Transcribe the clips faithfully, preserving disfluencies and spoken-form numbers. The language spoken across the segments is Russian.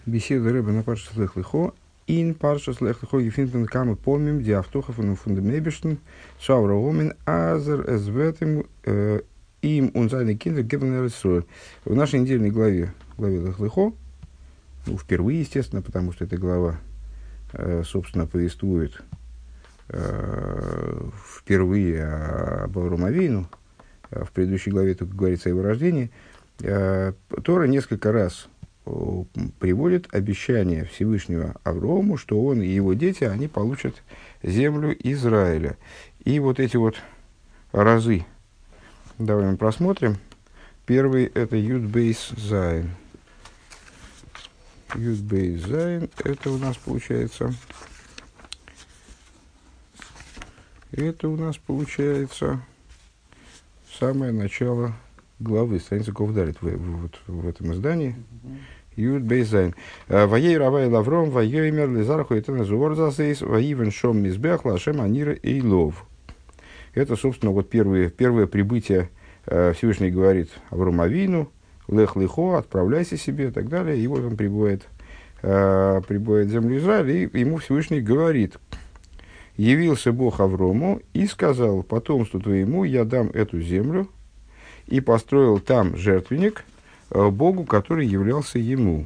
Беседа Рэба на Паршас Лех Лехо. Ин Паршас Лех Лехо гефинтен камы помним, ди автоха фон фундамебишн, шаура омен, азер эзветем, им он зайный киндер гебен ресуэль. В нашей недельной главе, главе Лех Лехо, ну, впервые, естественно, потому что эта глава, собственно, повествует впервые об Аврому Авейну. В предыдущей главе только говорится о его рождении. Тора несколько раз приводит обещание Всевышнего Аврому, что он и его дети, они получат землю Израиля. И вот эти вот разы, давай мы просмотрим. Первый – это Юд Бейс Зайн. Юд Бейс Зайн – это у нас получается... Это у нас получается самое начало главы, страница Ковдалит в, в, вот, в этом издании. Юд Бейзайн. Ваей Равай Лавром, ваей Мер Лизарху, это назывор засейс, ваивен Шом Мизбех, Лашем Анира и Лов. Это, собственно, вот первое, первое прибытие. Всевышний говорит Аврому Авину, Лех Лехо, отправляйся себе и так далее. И вот он прибывает, прибывает в землю Израиля, и ему Всевышний говорит: явился Бог Аврому и сказал: потомству твоему я дам эту землю, и построил там жертвенник Богу, который являлся ему.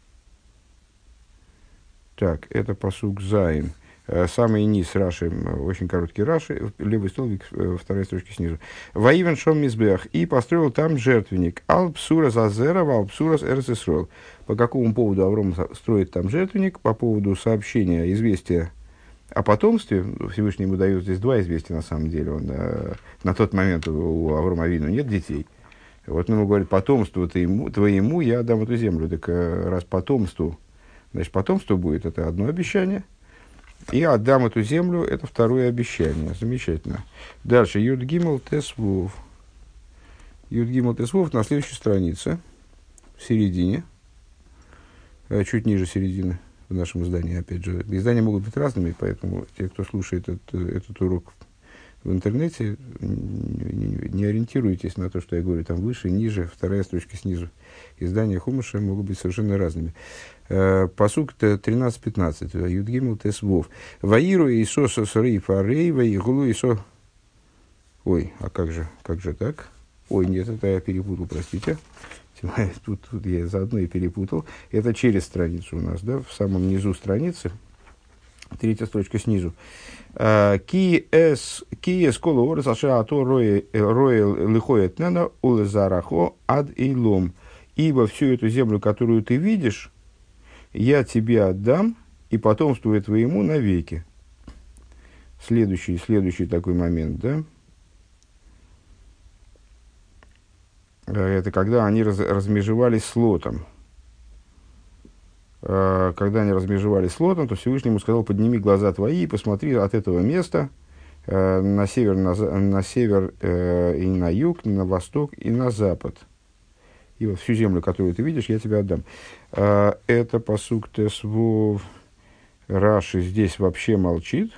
Так, это пасук Зайн. Самый низ Раши, очень короткий Раши, левый столбик, вторая строчка снизу. Ваивен Шом Мизбех, и построил там жертвенник. Ал псурас азера, вал псурас эрец Исроэл. По какому поводу Авром строит там жертвенник? По поводу сообщения, известия о потомстве. Всевышний ему дает здесь два известия, на самом деле. Он, э, на тот момент у Аврома Авину нет детей. Вот он ему говорит: потомству твоему, твоему я дам эту землю. Так э, раз потомству, значит, потомство будет, это одно обещание. И отдам эту землю, это второе обещание. Замечательно. Дальше. Юд Гимел Тесвов. Юд Гимел Тесвов на следующей странице, в середине, э, чуть ниже середины. В нашем издании, опять же, издания могут быть разными, поэтому те, кто слушает этот, этот урок в интернете, не, не ориентируйтесь на то, что я говорю там выше, ниже, вторая строчка снизу. Издания Хумаша могут быть совершенно разными. Пасук тринадцать пятнадцать. Юдгимл Тесвов. Ваиру Исо Сосрей Фарей, Ваигулу Исо... Ой, а как же, как же так? Ой, нет, это я перепутал, простите. Тут, тут я заодно и перепутал. Это через страницу у нас, да, в самом низу страницы. Третья строчка снизу. Ки эс кола орес аша ато роэ лихоет нена улезарахо ад эйлом. Ибо всю эту землю, которую ты видишь, я тебе отдам, и потомству твоему навеки. Следующий, следующий такой момент, да. Это когда они раз, размежевались с Лотом. Когда они размежевались с Лотом, то Всевышний ему сказал: подними глаза твои и посмотри от этого места на север, на, на север и на юг, на восток и на запад. И вот всю землю, которую ты видишь, я тебе отдам. Это пасук Тесвов. Раши здесь вообще молчит.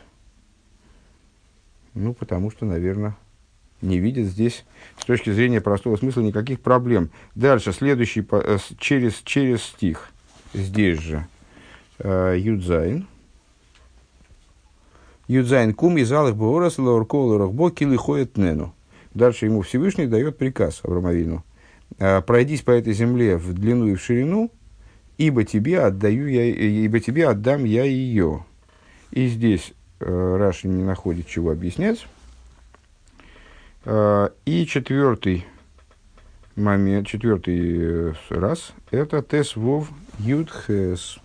Ну, потому что, наверное, не видит здесь, с точки зрения простого смысла, никаких проблем. Дальше, следующий, через, через стих, здесь же, Юдзайн. Юдзайн кум из алых боорас лаурколорах боки лихоет нену. Дальше ему Всевышний дает приказ Аврому Авину: пройдись по этой земле в длину и в ширину, ибо тебе отдаю я, ибо тебе отдам я ее. И здесь Раши не находит чего объяснять. И четвертый момент, четвертый раз, это Тесвов Юдхес.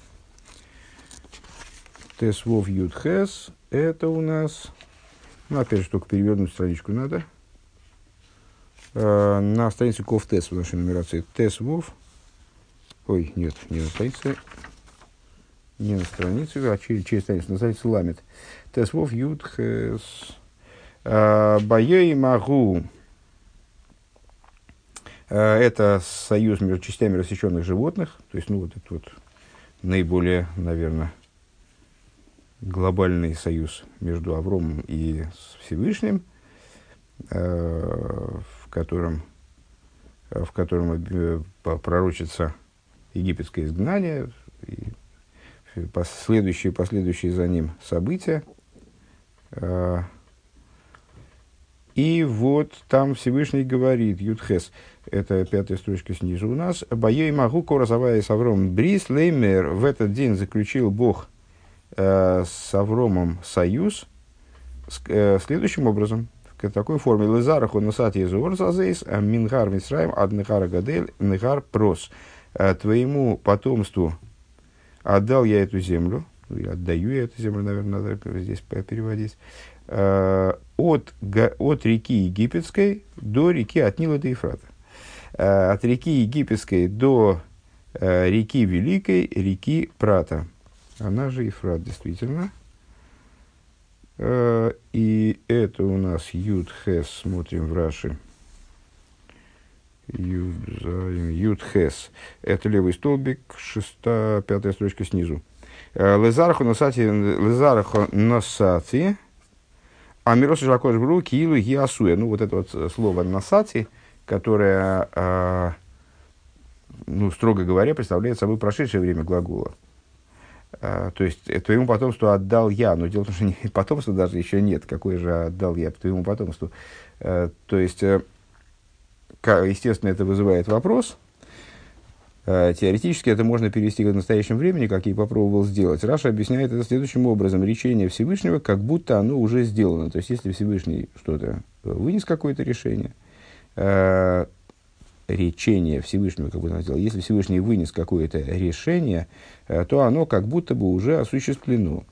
Тесвов Юдхес, это у нас, ну, опять же, только перевернуть страничку надо. На странице Ковтес в нашей нумерации. Тесвов, ой, нет, не на странице, не на странице, а через, через страницу, на странице Ламет. Тесвов Юдхес. Боей Магу – это союз между частями рассеченных животных, то есть, ну, вот этот вот наиболее, наверное, глобальный союз между Авромом и Всевышним, в котором, в котором пророчится египетское изгнание, последующие, последующие за ним события. И вот там Всевышний говорит, Ютхес, это пятая строчка снизу у нас, «Боей могу коразовая с Авромом брис леймер». В этот день заключил Бог э, с Авромом союз с, э, следующим образом, в такой форме. «Лезараху насат езуор зазейс, мингар мисраим ад нехара гадель нехар прос». «Твоему потомству отдал я эту землю». Отдаю я эту землю, наверное, надо здесь переводить. От, от реки Египетской до реки, от Нила до Ефрата. От реки Египетской до реки Великой, реки Прата. Она же Ефрат, действительно. И это у нас Юд Хес, смотрим в Раши. Юд, Юд Хес. Это левый столбик, шестая, пятая строчка снизу. Лезараху носати, лезараху носати, а мирос жакош бру киилу гиасуя. Ну, вот это вот слово носати, которое, ну, строго говоря, представляет собой прошедшее время глагола. То есть, твоему потомству отдал я. Но дело в том, что не, потомства даже еще нет. Какое же отдал я твоему потомству? То есть, естественно, это вызывает вопрос. Теоретически это можно перевести в настоящем времени, как я и попробовал сделать. Раша объясняет это следующим образом. Речение Всевышнего, как будто оно уже сделано. То есть, если Всевышний что-то вынес, какое-то решение, э, речение Всевышнего, как будто он сделал, если Всевышний вынес какое-то решение, э, то оно как будто бы уже осуществлено.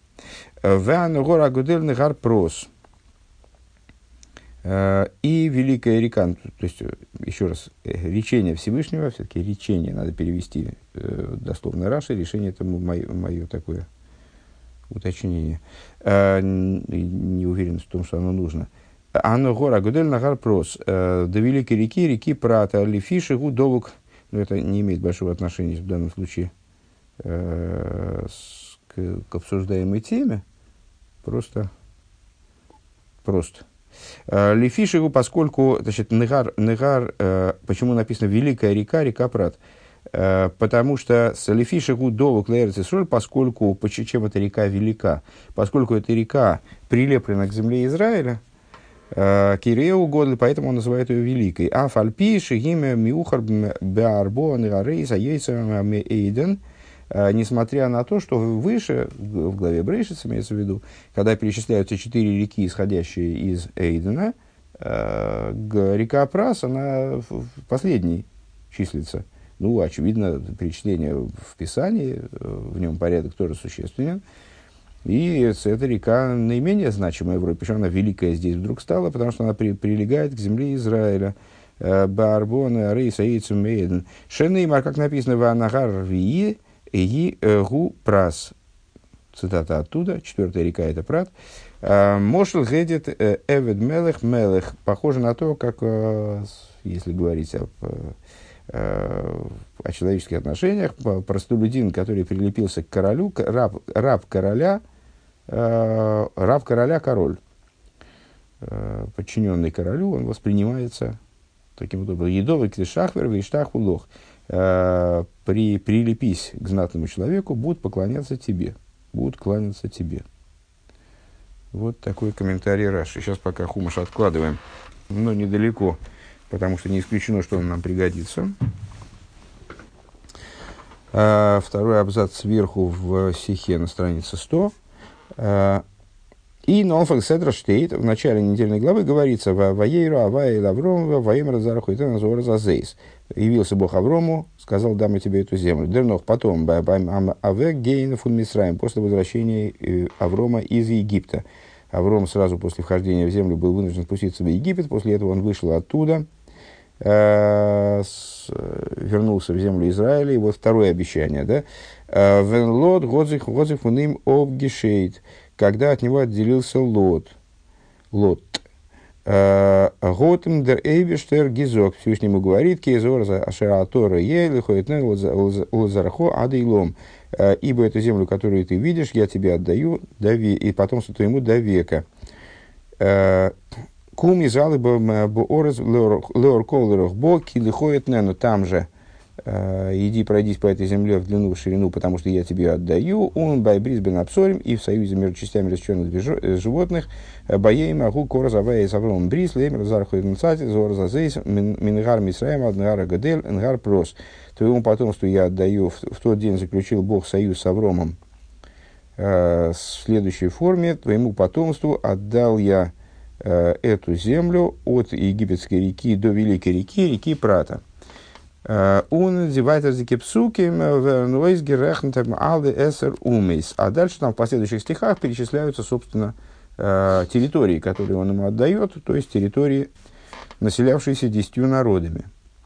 И великая река, то есть, еще раз, речение Всевышнего, все-таки речение надо перевести э, дословно Раши, решение это мое, мое такое уточнение. Э, не уверен в том, что оно нужно. Оно гора гудель нагар прос. До великой реки, реки Прата, лифиши гудовук. Но это не имеет большого отношения в данном случае э, с, к, к обсуждаемой теме. Просто. Просто. Лифишигу, поскольку, значит, Негар, Негар, э, почему написано Великая река, река Прат? Э, потому что с Лифишигу до Клеерцисроль, поскольку, чем эта река велика, поскольку эта река прилеплена к земле Израиля, э, Киреу Годли, поэтому он называет ее Великой. А фальпи шигиме миухар беарбо негарейса ейцам эйден. Несмотря на то, что выше, в главе Брейшиц, имеется в виду, когда перечисляются четыре реки, исходящие из Эйдена, э, река Прас, она последней числится. Ну, очевидно, перечисление в Писании, в нем порядок тоже существенен. И эта река наименее значимая в Европе, почему она великая здесь вдруг стала, потому что она при, прилегает к земле Израиля. Барбона, Рейса, Эйцум, Эйден. Шенеймар, как написано, в Анагар Вии, Эги гу прас. Цитата оттуда. Четвертая река — это Прат. Мошел гедет эвед мелех мелех. Похоже на то, как, если говорить об, о человеческих отношениях, простолюдин, который прилепился к королю, раб, раб короля, раб короля король. Подчиненный королю, он воспринимается таким образом. Едовый клишахвер вейштах улох. При, прилепись к знатному человеку, будут поклоняться тебе. Будут кланяться тебе. Вот такой комментарий Раши. Сейчас пока хумаш откладываем, но недалеко, потому что не исключено, что он нам пригодится. А, второй абзац сверху в сихе на странице сто. А, и Нолфак Седра Штейт в начале недельной главы говорится: «Ваейру Авай Лавром Ваеймра Зараху Итэн Азор Зазейс». Явился Бог Аврому, сказал: «Дам я тебе эту землю». Дернох потом Авек Гейн фун Мисраим, после возвращения Аврома из Египта. Авром сразу после вхождения в землю был вынужден спуститься в Египет. После этого он вышел оттуда, э, с, вернулся в землю Израиля. И вот второе обещание, да? «Вен лот годзих годзих уним обгишейт», когда от него отделился Лот. Лот. Готем дер эйбештер гизок. Всевышнему говорит: «Кезор за ашератора ели хоетне лозархо адейлом». Ибо эту землю, которую ты видишь, я тебе отдаю до ве... и потомству твоему до века. Кум из алыба боорез леор колерох бо килихоетне, но там же иди пройдись по этой земле в длину, в ширину, потому что я тебе отдаю, он байбрис бен абсорим, и в союзе между частями рассеченных животных, боей могу кора завая с Авромом брис, лемер зарху иднцати, зор зазейс, мингар мисраем, аднгара гадель, энгар прос. Твоему потомству я отдаю, в, в тот день заключил Бог союз с Авромом э, в следующей форме, твоему потомству отдал я э, эту землю от египетской реки до великой реки, реки Прата. Он называется зикепсуким вернойс герехнтем алде эсер умейс. А дальше там в последующих стихах перечисляются, собственно, территории, которые он ему отдает, то есть территории, населявшиеся десятью народами.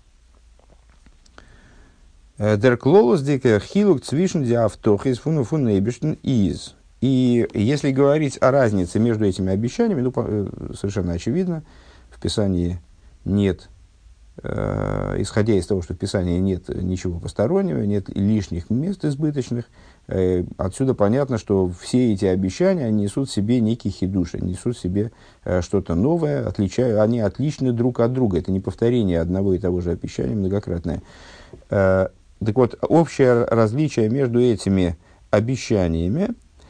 Der Klolus dicker Хилук zwischen der Автохис фун фун нейбештен из. И если говорить о разнице между этими обещаниями, ну, совершенно очевидно, в Писании нет, э, исходя из того, что в Писании нет ничего постороннего, нет лишних мест избыточных, э, отсюда понятно, что все эти обещания они несут в себе некий хидуш, они несут в себе э, что-то новое, отличают, они отличны друг от друга. Это не повторение одного и того же обещания многократное. Э, Так вот, общее различие между этими обещаниями,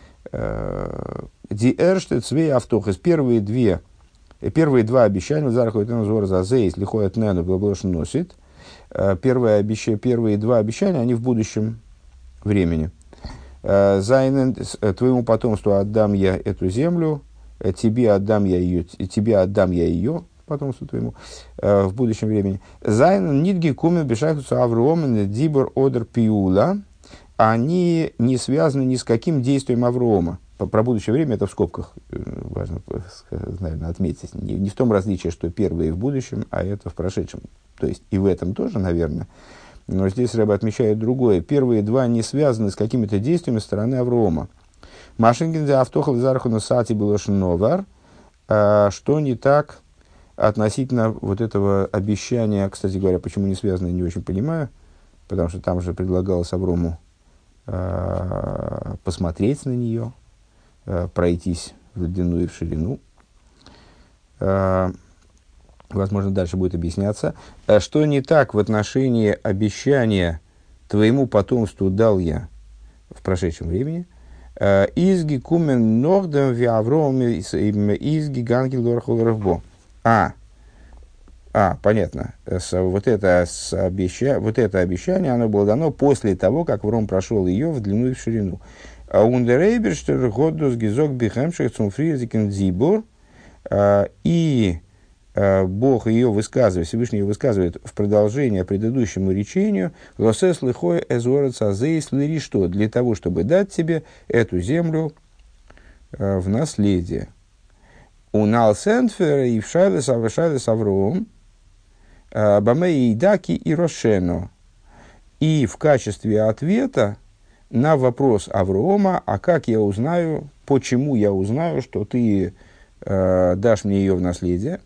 ди эрште цвей автохес, первые две, первые два обещания, зарахует назор за зейс, лихоет нену, блаблошн носит, первые, обещ... первые два обещания, они в будущем времени. Зайнен, твоему потомству отдам я эту землю, тебе отдам я ее, тебе отдам я ее, потомству твоему, э, в будущем времени. Зайн нидги кумен бешахтуса Аврома дибор одер пиула. Они не связаны ни с каким действием Аврома. Про будущее время это в скобках важно, наверное, отметить. Не, не в том различии, что первое в будущем, а это в прошедшем. То есть и в этом тоже, наверное. Но здесь Рэбе отмечает другое. Первые два не связаны с какими-то действиями со стороны Аврома. Машингин за автохал зархуна сати было шновар. Что не так относительно вот этого обещания, кстати говоря, почему не связано, не очень понимаю, потому что там же предлагалось Аврому э, посмотреть на нее, э, пройтись в длину и в ширину. Э, возможно, дальше будет объясняться. А что не так в отношении обещания твоему потомству дал я в прошедшем времени? Изги кумен нордем ви Авроме изги гангел лорхолрахбо. А, а, понятно. С, вот, это, с обеща, вот это обещание, оно было дано после того, как Авром прошел ее в длину и в ширину. А ундерейберштер годус гизок бихемших цумфризикен зибур. И а, Бог ее высказывает, Всевышний ее высказывает в продолжение предыдущему речению, «Лосес лихой эзорец азейс лири», что для того, чтобы дать тебе эту землю а, в наследие. У Налсенфера и в Шайлес Авшайлес Авром, Бамей Идаки и Рошено. И в качестве ответа на вопрос Аврома, а как я узнаю, почему я узнаю, что ты э, дашь мне ее в наследие,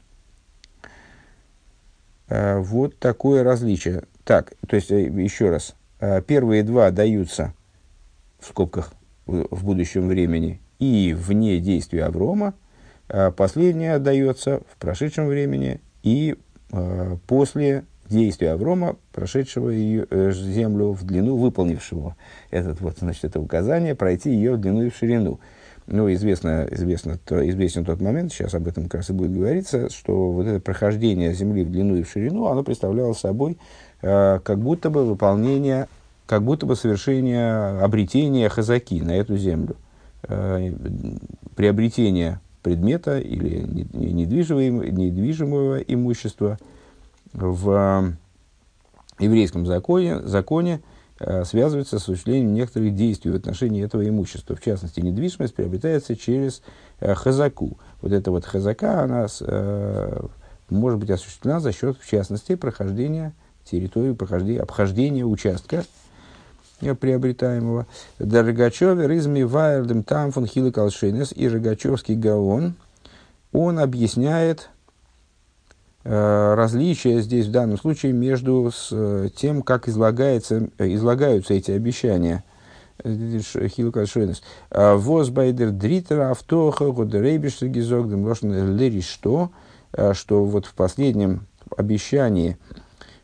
э, вот такое различие. Так, то есть, еще раз, э, первые два даются, в скобках, в, в будущем времени и вне действия Аврома, последняя отдается в прошедшем времени и э, после действия Аврома, прошедшего ее э, землю в длину, выполнившего этот, вот, значит, это указание, пройти ее в длину и в ширину. Ну, известно, известно, то, известен тот момент, сейчас об этом как раз и будет говориться, что вот это прохождение земли в длину и в ширину, оно представляло собой э, как будто бы выполнение, как будто бы совершение обретения хазаки на эту землю. Э, приобретение предмета или недвижимого, недвижимого имущества в еврейском законе, законе э, связывается с осуществлением некоторых действий в отношении этого имущества. В частности, недвижимость приобретается через э, хазаку. Вот эта вот хазака, она э, может быть осуществлена за счет, в частности, прохождения территории, прохождения, обхождения участка приобретаемого. Рогачев, Ризми, Вайердем, Тамфон, Хилы, Калшинес и Рогачевский Гаон, он объясняет э, различия здесь в данном случае между с, э, тем, как излагается, э, излагаются эти обещания. Хилы, Калшинес. Воз байдер дритера автоха, годерейбиш гизогдем, лошен лери, что, что вот в последнем обещании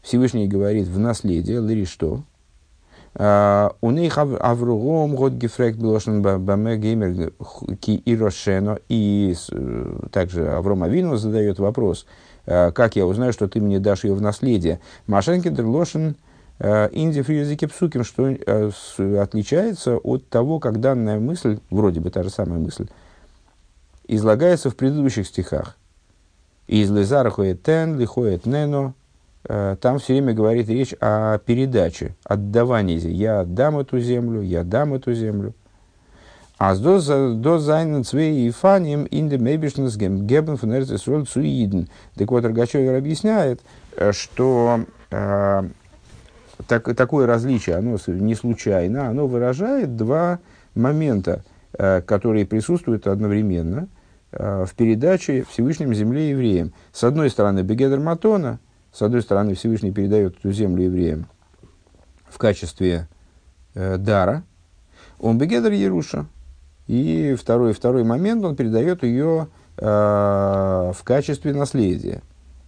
Всевышний говорит в наследие, лири что? У них Авругом год гефрект блошен баме геймер ки ирошено. И также Авром Авину задает вопрос, как я узнаю, что ты мне дашь ее в наследие? Машенки дерлошен инди фриюзики псуким, что отличается от того, как данная мысль, вроде бы та же самая мысль, излагается в предыдущих стихах. Из лизара хоет тен, лихоет нено. Там все время говорит речь о передаче, отдавании. Я отдам эту землю, я дам эту землю. А с до зайнен цвей и фаним инде мейбишнес гебен фон эрцисроль цуиден. Так вот, Рогачевер объясняет, что э, так, такое различие, оно не случайно, оно выражает два момента, э, которые присутствуют одновременно э, в передаче Всевышним земле евреям. С одной стороны, бегедер матона. С одной стороны, Всевышний передает эту землю евреям в качестве э, дара. Он бегедер Еруша. И второй, второй момент, он передает ее э, в качестве наследия.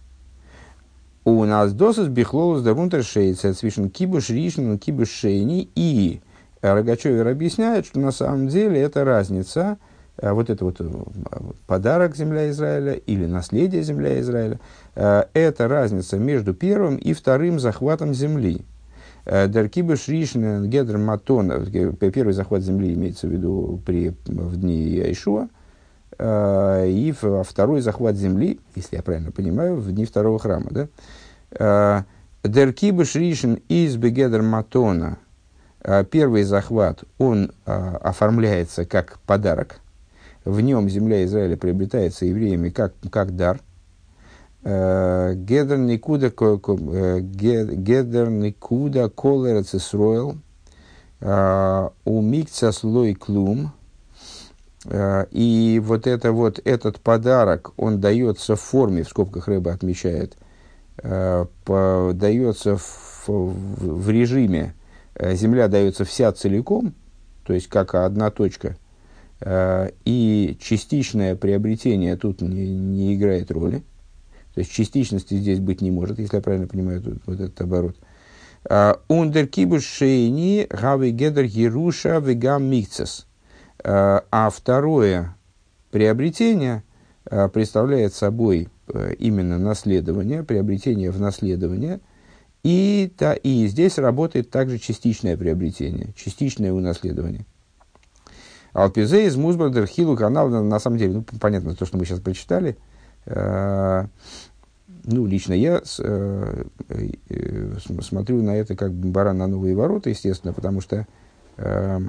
У нас досыс бихлолус дарунтер шейца свишен кибуш ришн кибуш шейни. И Рогачевер объясняет, что на самом деле это разница, вот это вот подарок земля Израиля или наследие земля Израиля, это разница между первым и вторым захватом земли. Даркибыш ришн гедр матона, первый захват земли имеется в виду при, в дни Иешуа, и второй захват земли, если я правильно понимаю, в дни второго храма. Да? Даркибыш ришн из бегедр матона, первый захват, он оформляется как подарок. В нем земля Израиля приобретается евреями как, как дар. Гедер никуда колерец Исроэл у микца слой клум. И вот, это, вот этот подарок, он дается в форме, в скобках Рэба отмечает, по, дается в, в, в режиме, земля дается вся целиком, то есть как одна точка, и частичное приобретение тут не, не играет роли. То есть частичности здесь быть не может, если я правильно понимаю тут, вот этот оборот. Ундер кибуш шейни гавы гедер еруша вегам микцес. А второе приобретение представляет собой именно наследование, приобретение в наследование. И, та, и здесь работает также частичное приобретение, частичное унаследование. Алпизе из Музбардер Хилу канал, на самом деле, ну, понятно, то, что мы сейчас прочитали. Э, ну, лично я с, э, э, смотрю на это как баран на новые ворота, естественно, потому что э,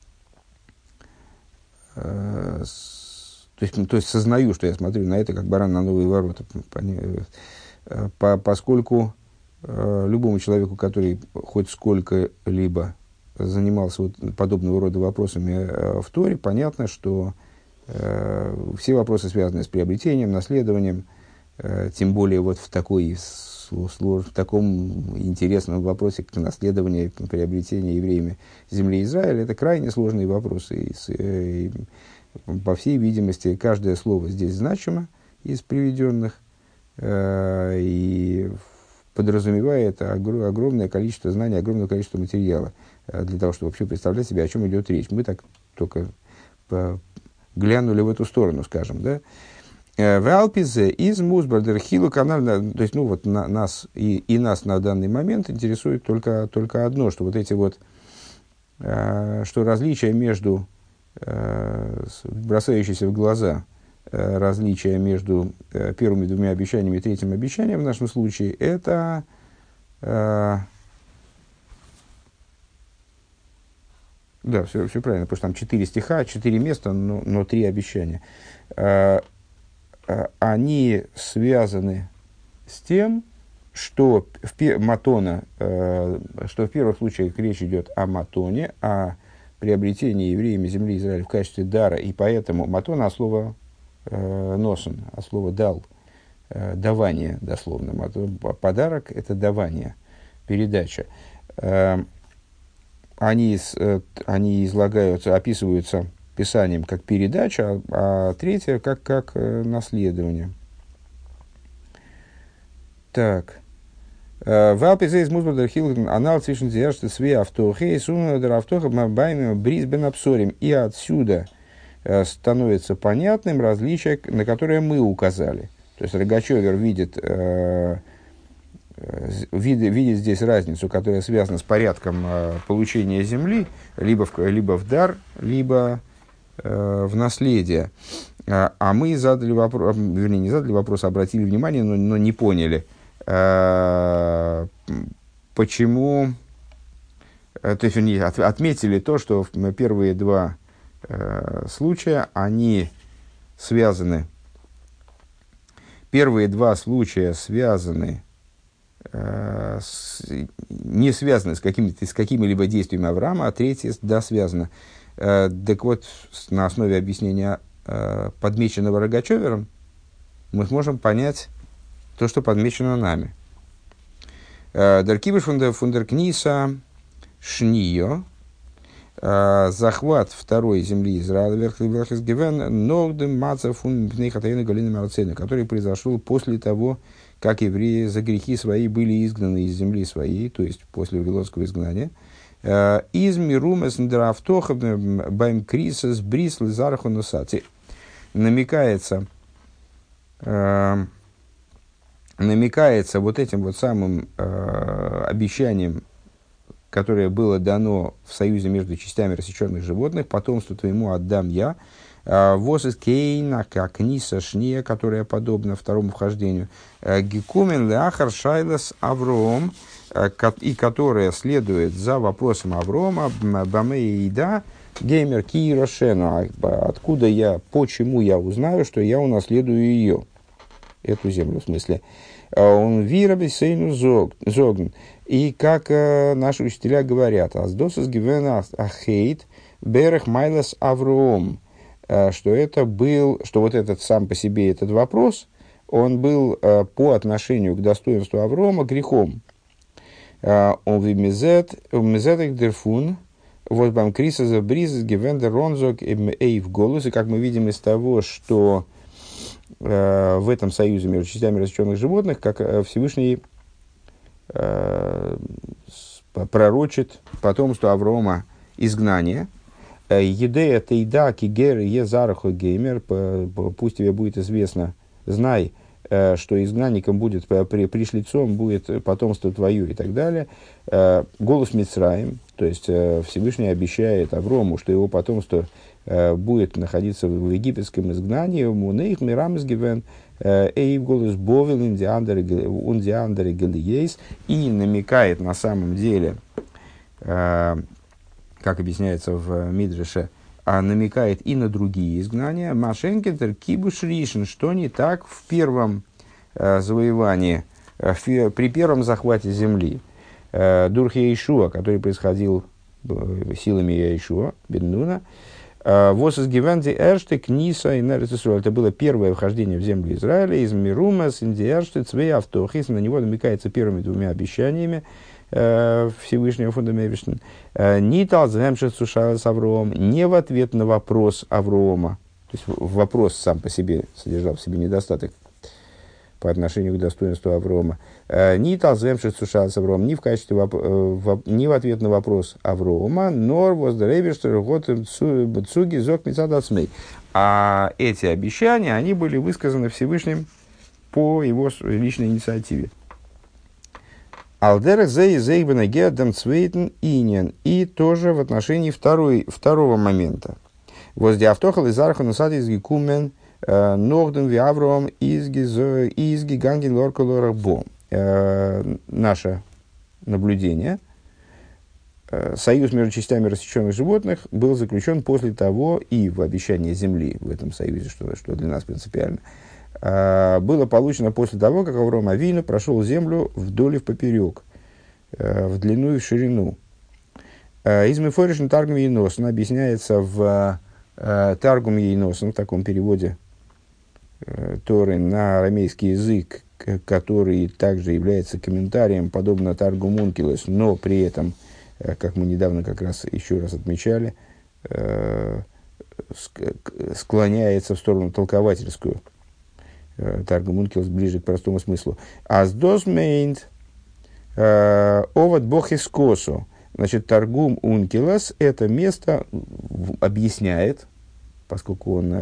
э, с, то, есть, то есть сознаю, что я смотрю на это как баран на новые ворота, по, по, поскольку э, любому человеку, который хоть сколько-либо занимался вот подобного рода вопросами э, в Торе, понятно, что э, все вопросы, связанные с приобретением, наследованием, э, тем более вот в, такой, в таком интересном вопросе, как наследование, приобретение евреями земли Израиля, это крайне сложные вопросы. И, э, и, по всей видимости, каждое слово здесь значимо из приведенных э, и подразумевает огр- огромное количество знаний, огромное количество материала для того, чтобы вообще представлять себе, о чем идет речь. Мы так только по, глянули в эту сторону, скажем, да. В Алпизе из Музбардер Хилу канал, то есть, ну вот на, нас и, и нас на данный момент интересует только, только одно, что вот эти вот, э, что различия между, э, бросающиеся в глаза, э, различия между э, первыми двумя обещаниями и третьим обещанием в нашем случае, это э, да, все, все правильно, потому что там четыре стиха, четыре места, но, но три обещания. А, а, они связаны с тем, что в, матона, а, что в первых случаях речь идет о матоне, о приобретении евреями земли Израиля в качестве дара, и поэтому матона от слова а, носен, от слова дал, а, давание дословно. Матон, подарок – это давание, передача. А, Они, они излагаются, описываются Писанием как передача, а третье как, как наследование. Так. Валпизейс музбадер хилгн анал цвишен зершты све автохе и сунадер автоха байми бризбен абсорим. И отсюда становится понятным различие, на которое мы указали. То есть Рогачевер видит, э, видит, видит здесь разницу, которая связана с порядком э, получения земли, либо в, либо в дар, либо э, в наследие. А, а мы задали вопрос, вернее, не задали вопрос, а обратили внимание, но, но не поняли, э, почему, э, то есть, вернее, от, отметили то, что первые два э, случая, они связаны. Первые два случая связаны, э, с, не связаны с, какими-то, с какими-либо действиями Авраама, а третье, да, связано. Э, так вот, на основе объяснения, э, подмеченного Рогачевером, мы сможем понять то, что подмечено нами. Даркибыш фундеркниса шнио, захват второй земли Израиля, который произошел после того, как евреи за грехи свои были изгнаны из земли своей, то есть после Вавилонского изгнания. Из мирумес драфтоха байм крисас брис лизараху носати. Намекается, намекается вот этим вот самым обещанием, которое было дано в союзе между частями рассеченных животных, потомству твоему отдам я. Воз из кейна, как ниса шния, которая подобна второму вхождению. Гекумен леахар шайлас Авром, и которая следует за вопросом Аврома, баме ида, геймер кирошену. Откуда я, почему я узнаю, что я унаследую ее, эту землю в смысле. Он вирабисейну зогн. И как э, наши учителя говорят, «Аздосас гивена ахейт берех майлас Авром», э, что это был, что вот этот сам по себе этот вопрос, он был э, по отношению к достоинству Аврома грехом. Он вимезет, вимезет дерфун, вот бам криса за бриз гивендер ронзок эй в голос. И как мы видим из того, что э, в этом союзе между частями рассеченных животных, как э, Всевышний пророчит потомство Аврома изгнание. Едея тейда кигер езараху геймер, пусть тебе будет известно, знай, что изгнанником будет, пришлицом будет потомство твое и так далее. Голос Мицраим, то есть Всевышний обещает Аврому, что его потомство будет находиться в египетском изгнании, мунейх мирам изгивен, эйв голос бовел ундиандере галиейс, и намекает на самом деле, как объясняется в Мидреше, а намекает и на другие изгнания. Машенкетер кибуш ришен, что не так в первом завоевании, в, при первом захвате земли. Дурхи Яишуа, который происходил силами Яишуа, бен Нуна. «Вос из Гивенди Эршты Книса и Нерецесуэль». Это было первое вхождение в землю Израиля. «Из Мирума Синди Эршты Цвей Автохис». На него намекается первыми двумя обещаниями э, Всевышнего Фундамевишн. «Нитал згэмшет сушал с Авроом». Не в ответ на вопрос Аврома. То есть вопрос сам по себе содержал в себе недостаток по отношению к достоинству Аврома. Ни талземшит сушал с Авромом, ни в качестве воп- в, ни в ответ на вопрос Аврома, нор воздревиштер готем цуги зок мицадацмей. А эти обещания, они были высказаны Всевышним по его личной инициативе. Алдер зей зейбена гердем цвейтен инен. И тоже в отношении второй, второго момента. Возде автохал из арха носати из гекумен норден ви Авром из гиганген лорколорах бом. Наше наблюдение, союз между частями рассеченных животных был заключен после того, и в обещании земли в этом союзе, что, что для нас принципиально, было получено после того, как Авром Авину прошел землю вдоль и впоперек, в длину и в ширину. Из Мефоришн Таргум Ейносен объясняется в Таргум Ейносен, в таком переводе Торы на арамейский язык, который также является комментарием, подобно Таргум Ункилос, но при этом, как мы недавно как раз еще раз отмечали, склоняется в сторону толковательскую. Таргум Ункилос ближе к простому смыслу. Аздос мейнт Овод бохискосу. Значит, Таргум Ункилос это место объясняет, поскольку он,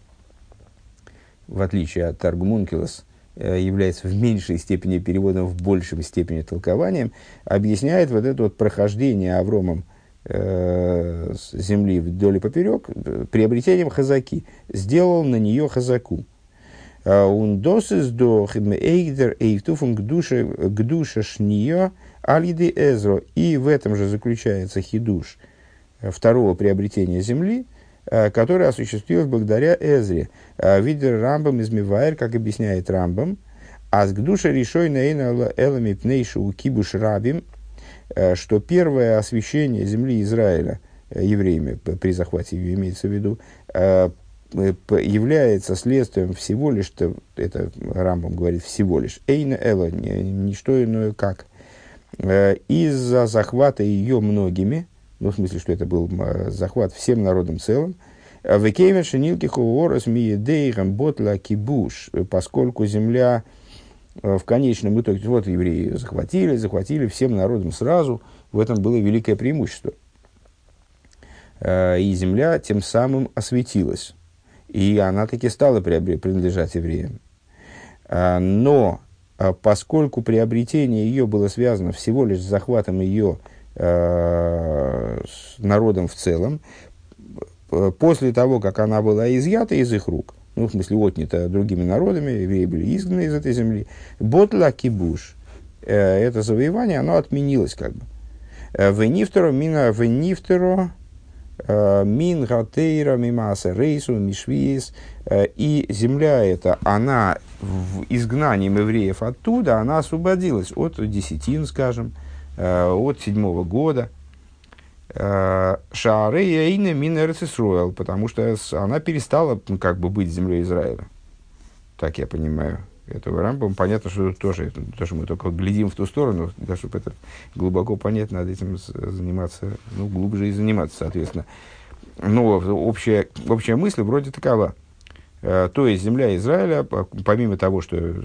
в отличие от Таргум Ункилос, является в меньшей степени переводом, в большей степени толкованием, объясняет вот это вот прохождение Авромом э, с земли вдоль и поперек приобретением хазаки. Сделал на нее хазаку. Он досыс до эйдер эйфтуфун к душе шния алиды эзро. И в этом же заключается хидуш второго приобретения земли, которое осуществилось благодаря Эзре. Видер Рамбам из Мивайр, как объясняет Рамбам, а с гдуша решой наэна элами пнейшу у кибуш рабим, что первое освящение земли Израиля евреями при захвате ее, имеется в виду, является следствием всего лишь, это Рамбам говорит всего лишь, эйна эла, не что иное как, из-за захвата ее многими, ну, в смысле, что это был захват всем народом целым, поскольку земля в конечном итоге, вот евреи захватили, захватили всем народом сразу, в этом было великое преимущество. И земля тем самым осветилась, и она таки стала принадлежать евреям. Но поскольку приобретение ее было связано всего лишь с захватом ее с народом в целом, после того, как она была изъята из их рук, ну, в смысле, отнята другими народами, евреи были изгнаны из этой земли, ботла кибуш, это завоевание, оно отменилось как бы. Венифтеро мина венифтеро мин гатейра мимаса рейсу мишвиес, и земля эта, она в изгнании евреев оттуда, она освободилась от десятин, скажем, от седьмого года. Шаарей Эйна Мин Эрец Исроэл, потому что она перестала, ну, как бы быть землей Израиля. Так я понимаю этого Рамбама. Понятно, что тоже, то, что мы только глядим в ту сторону, да, чтобы это глубоко понять, надо этим заниматься, ну, глубже и заниматься, соответственно. Но общая, общая мысль вроде такова. То есть земля Израиля, помимо того, что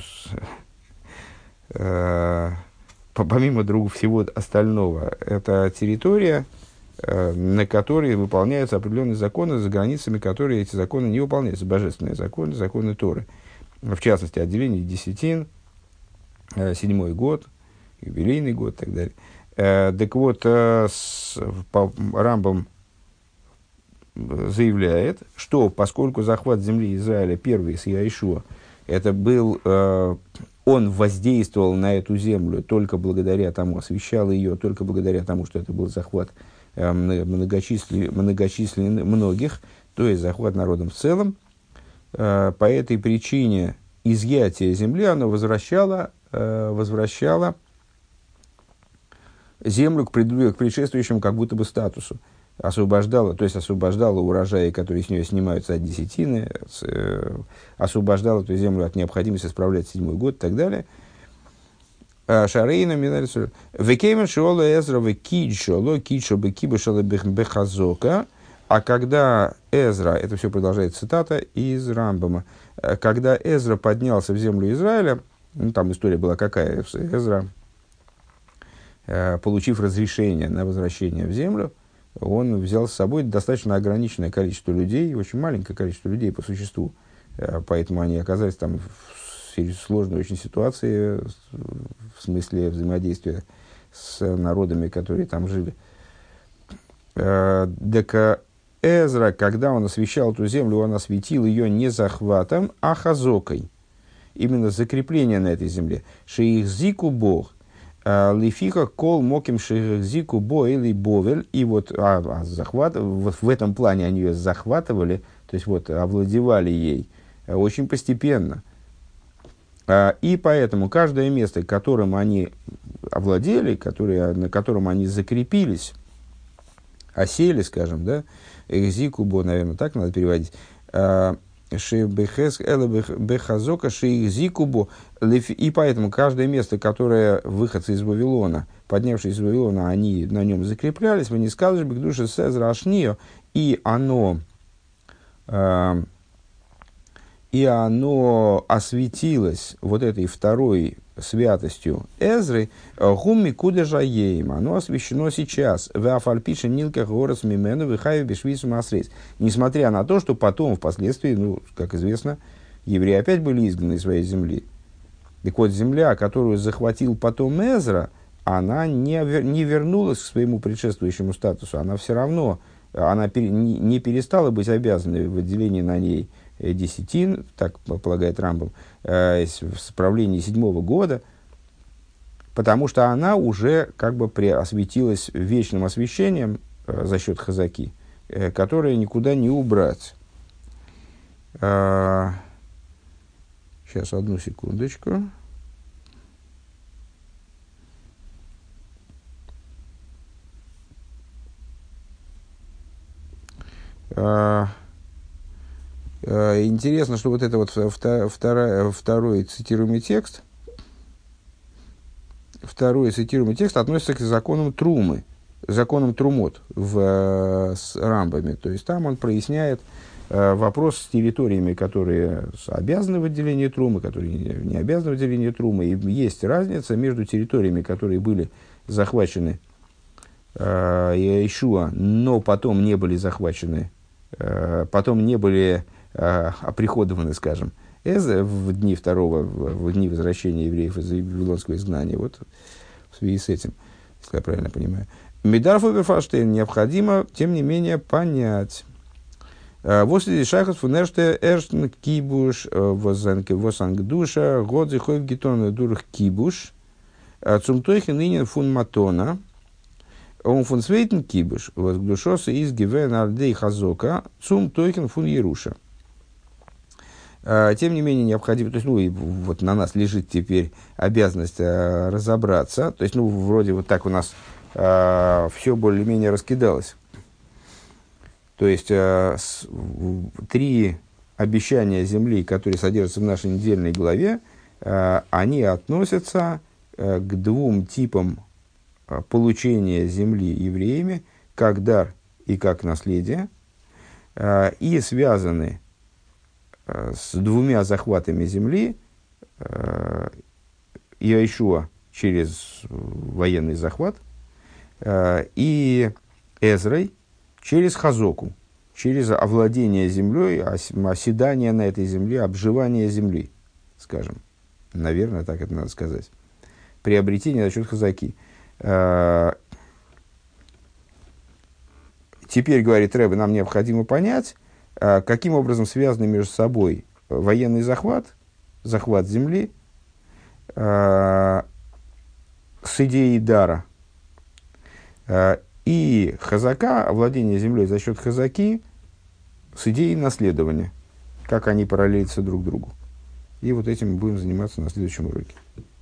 помимо друг всего остального, это территория, на которой выполняются определенные законы, за границами которой эти законы не выполняются, божественные законы, законы Торы. В частности, отделение десятин, седьмой год, юбилейный год и так далее. Так вот, Рамбам заявляет, что поскольку захват земли Израиля первый с Яишуа, это был, он воздействовал на эту землю только благодаря тому, освещал ее только благодаря тому, что это был захват многочисленный, многочисленный многих, то есть захват народом в целом. По этой причине изъятие земли, оно возвращало, возвращало землю к, пред, к предшествующему как будто бы статусу. Освобождало, то есть освобождало урожаи, которые с нее снимаются от десятины, освобождало эту землю от необходимости справлять седьмой год и так далее. Шарейна минарису. Векеймен шиола Эзра векидшо, ло кидшо бекибашала бехазока. А когда Эзра, это все продолжает цитата из Рамбама, когда Эзра поднялся в землю Израиля, ну, там история была какая, Эзра, получив разрешение на возвращение в землю, он взял с собой достаточно ограниченное количество людей, очень маленькое количество людей по существу, поэтому они оказались там в сложной очень ситуации, в смысле взаимодействия с народами, которые там жили. Так Эзра, когда он освещал эту землю, он осветил ее не захватом, а хазокой. Именно закрепление на этой земле. Шеихзику Бог. Лифиха кол моким шеихзику бо или бовель. И вот а, а захват, вот в этом плане они ее захватывали, то есть вот овладевали ей очень постепенно. И поэтому каждое место, которым они овладели, которые, на котором они закрепились, осели, скажем, да, экзикубо, наверное, так надо переводить, и поэтому каждое место, которое выходцы из Вавилона, поднявшись из Вавилона, они на нем закреплялись, вы не сказали бы к душе Сезра Ашнио, и оно и оно осветилось вот этой второй святостью Эзры, гумми кудежа ейм, оно освящено сейчас, в афальпише нилках горос мимену вихаю бешвису масрейс. Несмотря на то, что потом, впоследствии, ну, как известно, евреи опять были изгнаны из своей земли. Так вот, земля, которую захватил потом Эзра, она не, не вернулась к своему предшествующему статусу, она все равно, она пере, не, не перестала быть обязанной в отделении на ней десятин, так полагает Рамбам, э, с правления седьмого года, потому что она уже как бы осветилась вечным освящением э, за счет хазаки, э, которое никуда не убрать. Э, сейчас, одну секундочку. Э, Интересно, что вот это вот второй, второй цитируемый текст, второй цитируемый текст относится к законам Трумы, законам Трумот в, с Рамбами. То есть там он проясняет э, вопрос с территориями, которые обязаны в отделении Трумы, которые не, не обязаны в отделении Трумы. И есть разница между территориями, которые были захвачены э, Иешуа, но потом не были захвачены, э, потом не были оприходованы, скажем, Эзра в дни второго, в дни возвращения евреев из Вавилонского изгнания. Вот в связи с этим, если я правильно понимаю. Мидарфу Бефаштейн необходимо, тем не менее, понять. После шахас фунерште эрштн кибуш восангдуша годзи хойв гитон дурх кибуш цумтойхи нынен фун матона он фун свейтен кибуш возгдушоса из гивен ардей хазока цумтойхен фун еруша. Тем не менее, необходимо, то есть, ну, и вот на нас лежит теперь обязанность э, разобраться, то есть, ну, вроде вот так у нас э, все более-менее раскидалось. То есть, э, с, в, три обещания земли, которые содержатся в нашей недельной главе, э, они относятся э, к двум типам э, получения земли евреями, как дар и как наследие, э, и связаны с двумя захватами земли, э, Иешуа через военный захват э, и Эзрой через Хазоку, через овладение землей, оседание на этой земле, обживание земли, скажем. Наверное, так это надо сказать. Приобретение за счет Хазаки. Э, теперь, говорит Ребе, нам необходимо понять, каким образом связаны между собой военный захват, захват земли, э, с идеей дара, э, и хазака, владение землей за счет хазаки, с идеей наследования, как они параллелятся друг другу. И вот этим мы будем заниматься на следующем уроке.